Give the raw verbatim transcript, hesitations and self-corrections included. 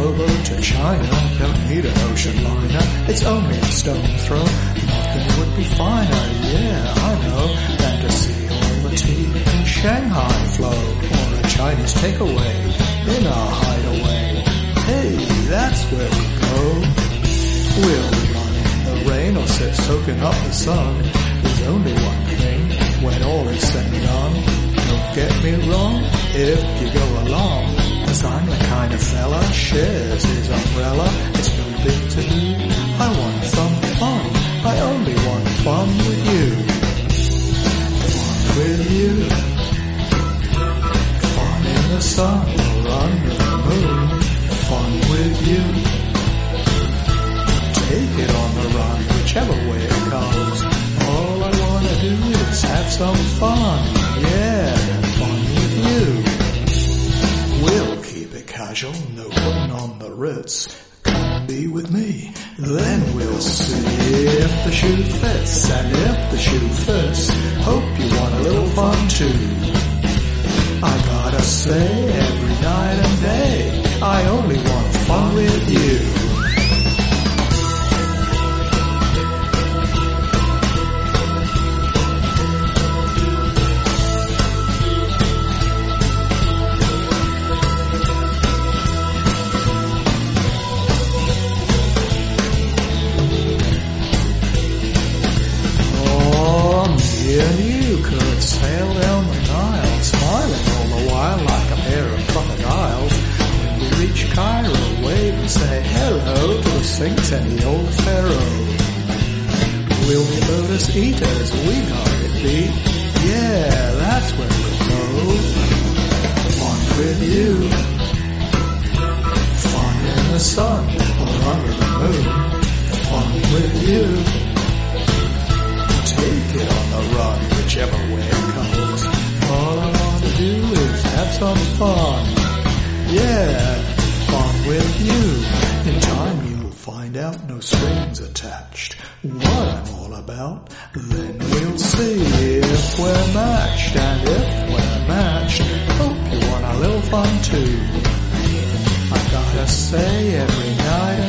over to China. Don't need an ocean liner, it's only a stone throw. Nothing would be finer, yeah, I know, than to see all the tea in Shanghai flow, or a Chinese takeaway in our hideaway. Hey, that's where we go. We'll run in the rain or sit soaking up the sun. There's only one thing when all is said and done. Don't get me wrong if you go along, 'cause I'm the kind of fella shares his umbrella. It's no big to do. I want some fun. I only want fun with you. Fun with you. Fun in the sun or under the moon. Fun with you. Take it on the run, whichever way it comes. All I wanna do is have some fun. Yeah, fun with you. We'll keep it casual, no putting on the ritz. Come be with me, then we'll see if the shoe fits. And if the shoe fits, hope you want a little fun too. I gotta say, every night and day, I only want fun with you. And you could sail down the Nile, smiling all the while like a pair of crocodiles. When we reach Cairo, wave and say hello to the Sphinx and the old Pharaoh. We'll be lotus eaters, we got it beat. Yeah, that's where we'll go. Fun with you. Fun in the sun or under the moon. Fun with you. Take it on the run, whichever way it comes. All I want to do is have some fun. Yeah, fun with you. In time you'll find out, no strings attached, what I'm all about. Then we'll see if we're matched. And if we're matched, hope you want a little fun too. I gotta say, every night